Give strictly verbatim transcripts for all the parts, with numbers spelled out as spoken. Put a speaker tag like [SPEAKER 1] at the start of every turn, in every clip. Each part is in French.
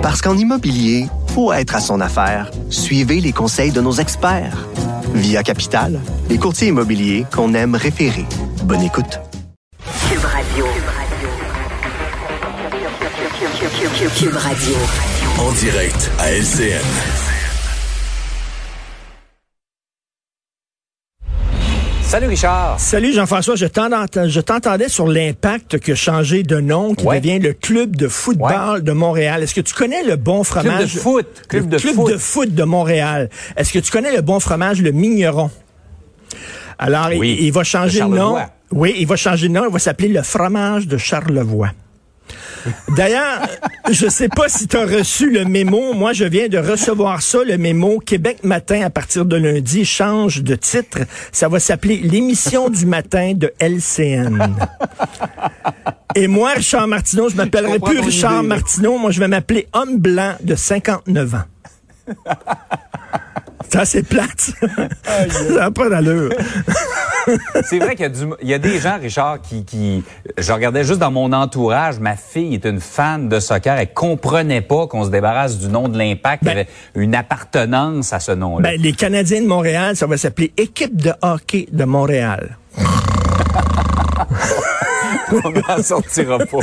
[SPEAKER 1] Parce qu'en immobilier, faut être à son affaire. Suivez les conseils de nos experts. Via Capital, les courtiers immobiliers qu'on aime référer. Bonne écoute.
[SPEAKER 2] Cube Radio. Cube Radio.
[SPEAKER 3] En direct à L C N.
[SPEAKER 4] Salut Richard.
[SPEAKER 5] Salut Jean-François, je t'entendais, je t'entendais sur l'Impact qui a changé de nom, qui ouais. devient le Club de football ouais. de Montréal. Est-ce que tu connais le bon fromage?
[SPEAKER 4] Club de foot.
[SPEAKER 5] Club,
[SPEAKER 4] de,
[SPEAKER 5] club
[SPEAKER 4] foot.
[SPEAKER 5] de foot de Montréal. Est-ce que tu connais le bon fromage, le Migneron? Alors, oui. il, il va changer de nom. Oui, il va changer de nom. Il va s'appeler le fromage de Charlevoix. D'ailleurs, je sais pas si tu as reçu le mémo. Moi, je viens de recevoir ça, le mémo. Québec Matin, à partir de lundi, change de titre. Ça va s'appeler l'émission du matin de L C N. Et moi, Richard Martineau, je m'appellerai plus Richard idée, Martineau. Moi, je vais m'appeler homme blanc de cinquante-neuf ans. Ça, c'est plate. Ça n'a pas d'allure.
[SPEAKER 4] C'est vrai qu'il y a, du, il y a des gens, Richard, qui, qui... Je regardais juste dans mon entourage, ma fille est une fan de soccer. Elle comprenait pas qu'on se débarrasse du nom de l'Impact. Ben, il y avait une appartenance à ce nom-là.
[SPEAKER 5] Ben, les Canadiens de Montréal, ça va s'appeler Équipe de hockey de Montréal.
[SPEAKER 4] On n'en sortira pas.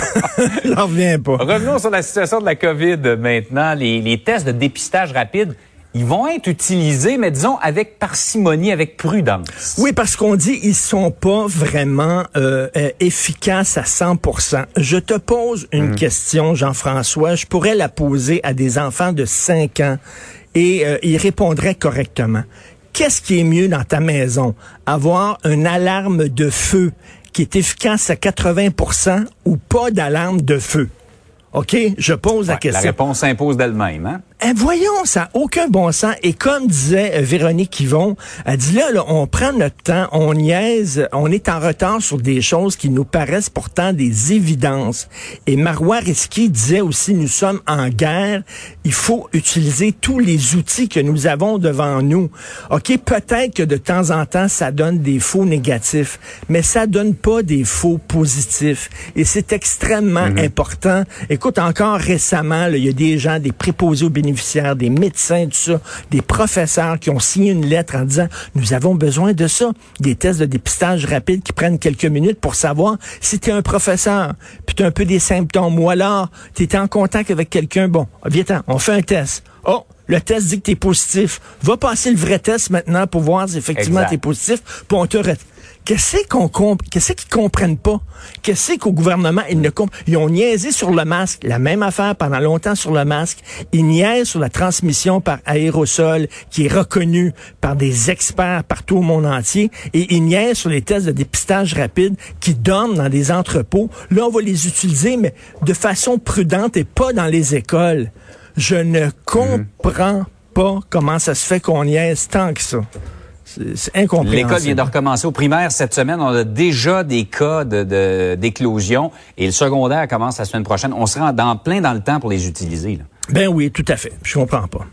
[SPEAKER 5] J'en reviens pas.
[SPEAKER 4] Revenons sur la situation de la COVID maintenant. Les, les tests de dépistage rapide, ils vont être utilisés, mais disons avec parcimonie, avec prudence.
[SPEAKER 5] Oui, parce qu'on dit ils sont pas vraiment euh, euh, efficaces à cent pour cent. Je te pose une mmh. question, Jean-François. Je pourrais la poser à des enfants de cinq ans et euh, ils répondraient correctement. Qu'est-ce qui est mieux dans ta maison? Avoir une alarme de feu qui est efficace à quatre-vingts pour cent ou pas d'alarme de feu? OK, je pose
[SPEAKER 4] ouais,
[SPEAKER 5] la question.
[SPEAKER 4] La réponse s'impose d'elle-même, hein?
[SPEAKER 5] Eh, voyons, ça n'a aucun bon sens. Et comme disait euh, Véronique Yvon, elle dit là, là, on prend notre temps, on niaise, on est en retard sur des choses qui nous paraissent pourtant des évidences. Et Marois Risky disait aussi, nous sommes en guerre, il faut utiliser tous les outils que nous avons devant nous. OK, peut-être que de temps en temps, ça donne des faux négatifs, mais ça donne pas des faux positifs. Et c'est extrêmement mm-hmm. important. Écoute, encore récemment, il y a des gens, des préposés aux bénéficiaires, des médecins, tout ça, des professeurs qui ont signé une lettre en disant « Nous avons besoin de ça ». Des tests de dépistage rapide qui prennent quelques minutes pour savoir si tu es un professeur, puis tu as un peu des symptômes, ou alors tu es en contact avec quelqu'un. Bon, viens-t'en, on fait un test. Oh, le test dit que tu es positif. Va passer le vrai test maintenant pour voir si effectivement tu es positif, puis on te re- Qu'est-ce qu'on comp- qu'est-ce qu'ils comprennent pas? Qu'est-ce qu'au gouvernement, ils ne comprennent? Ils ont niaisé sur le masque, la même affaire pendant longtemps sur le masque. Ils niaisent sur la transmission par aérosol, qui est reconnue par des experts partout au monde entier. Et ils niaisent sur les tests de dépistage rapide qui dorment dans des entrepôts. Là, on va les utiliser, mais de façon prudente et pas dans les écoles. Je ne comprends mmh. pas comment ça se fait qu'on niaise tant que ça. C'est, c'est incompréhensible.
[SPEAKER 4] L'école vient de recommencer au primaire cette semaine. On a déjà des cas de, de, d'éclosion et le secondaire commence la semaine prochaine. On sera dans, plein dans le temps pour les utiliser. Là.
[SPEAKER 5] Ben oui, tout à fait. Je comprends pas.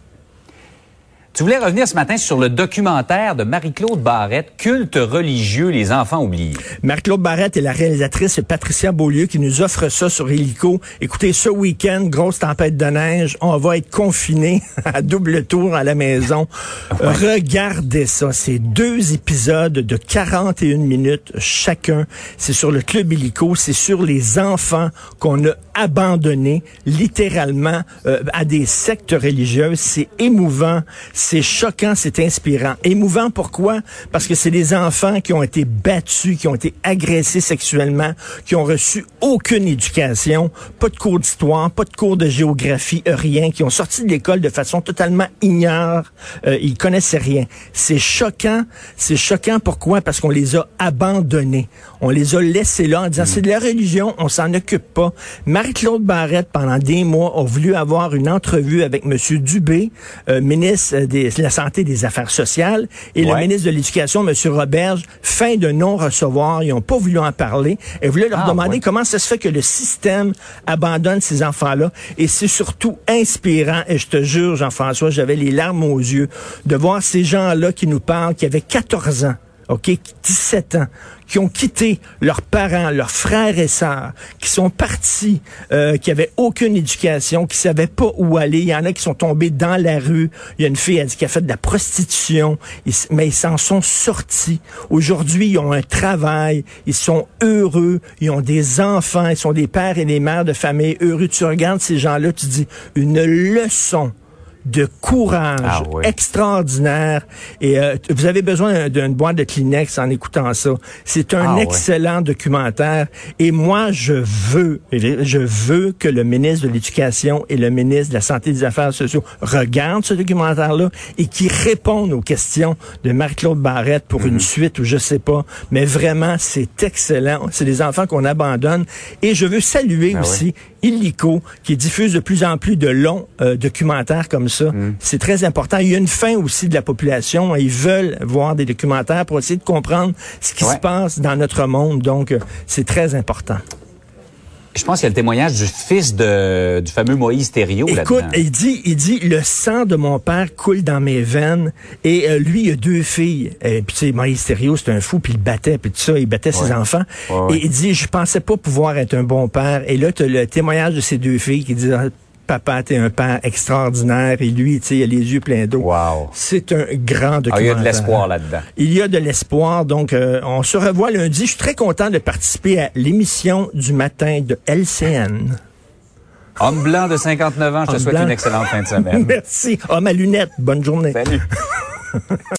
[SPEAKER 4] Tu voulais revenir ce matin sur le documentaire de Marie-Claude Barrette, Culte religieux, les enfants oubliés.
[SPEAKER 5] Marie-Claude Barrette et la réalisatrice Patricia Beaulieu qui nous offre ça sur Illico. Écoutez, ce week-end, grosse tempête de neige, on va être confinés à double tour à la maison. Ouais. Regardez ça, c'est deux épisodes de quarante et une minutes chacun. C'est sur le Club Illico, c'est sur les enfants qu'on a abandonnés littéralement euh, à des sectes religieuses. C'est émouvant. C'est choquant, c'est inspirant. Émouvant, pourquoi? Parce que c'est des enfants qui ont été battus, qui ont été agressés sexuellement, qui ont reçu aucune éducation, pas de cours d'histoire, pas de cours de géographie, rien, qui ont sorti de l'école de façon totalement ignare. Euh, ils connaissaient rien. C'est choquant. C'est choquant, pourquoi? Parce qu'on les a abandonnés. On les a laissés là en disant, mmh. c'est de la religion, on s'en occupe pas. Marie-Claude Barrette, pendant des mois, a voulu avoir une entrevue avec M. Dubé, euh, ministre de la Santé et des Affaires sociales, et ouais. le ministre de l'Éducation, M. Roberge, fin de non-recevoir. Ils n'ont pas voulu en parler. Ils voulaient leur ah, demander ouais. comment ça se fait que le système abandonne ces enfants-là. Et c'est surtout inspirant, et je te jure, Jean-François, j'avais les larmes aux yeux, de voir ces gens-là qui nous parlent, qui avaient quatorze ans, OK, dix-sept ans, qui ont quitté leurs parents, leurs frères et sœurs, qui sont partis, euh, qui avaient aucune éducation, qui savaient pas où aller. Il y en a qui sont tombés dans la rue. Il y a une fille, elle dit qu'elle a fait de la prostitution, ils, mais ils s'en sont sortis. Aujourd'hui, ils ont un travail, ils sont heureux, ils ont des enfants, ils sont des pères et des mères de famille heureux. Tu regardes ces gens-là, tu dis une leçon de courage
[SPEAKER 4] ah oui.
[SPEAKER 5] extraordinaire. Et euh, vous avez besoin d'une boîte de Kleenex en écoutant ça. C'est un ah excellent oui. documentaire. Et moi, je veux, je veux que le ministre de l'Éducation et le ministre de la Santé et des Affaires sociales regardent ce documentaire-là et qu'ils répondent aux questions de Marie-Claude Barrette pour mm-hmm. une suite ou je sais pas. Mais vraiment, c'est excellent. C'est des enfants qu'on abandonne. Et je veux saluer ah aussi oui. Illico, qui diffuse de plus en plus de longs euh, documentaires comme ça. Mm. C'est très important. Il y a une faim aussi de la population. Ils veulent voir des documentaires pour essayer de comprendre ce qui ouais. se passe dans notre monde. Donc, euh, c'est très important.
[SPEAKER 4] Je pense qu'il y a le témoignage du fils de, du fameux Moïse Thériault là-dedans.
[SPEAKER 5] Écoute, il dit, il dit, le sang de mon père coule dans mes veines. Et euh, lui, il a deux filles. Et puis tu sais, Moïse Thériault, c'est un fou, puis il battait, puis tout ça, il battait ouais. ses enfants. Ouais, ouais. Et il dit, je pensais pas pouvoir être un bon père. Et là, tu as le témoignage de ces deux filles qui disent, papa, t'es un père extraordinaire. Et lui, tu sais, il a les yeux pleins d'eau.
[SPEAKER 4] Wow.
[SPEAKER 5] C'est un grand documentaire.
[SPEAKER 4] Ah, il y a de l'espoir là-dedans.
[SPEAKER 5] Il y a de l'espoir. Donc, euh, on se revoit lundi. Je suis très content de participer à l'émission du matin de L C N.
[SPEAKER 4] Homme blanc de cinquante-neuf ans, je te
[SPEAKER 5] Homme
[SPEAKER 4] souhaite
[SPEAKER 5] blanc.
[SPEAKER 4] une excellente fin de semaine.
[SPEAKER 5] Merci. Homme à lunettes. Bonne journée.
[SPEAKER 4] Salut.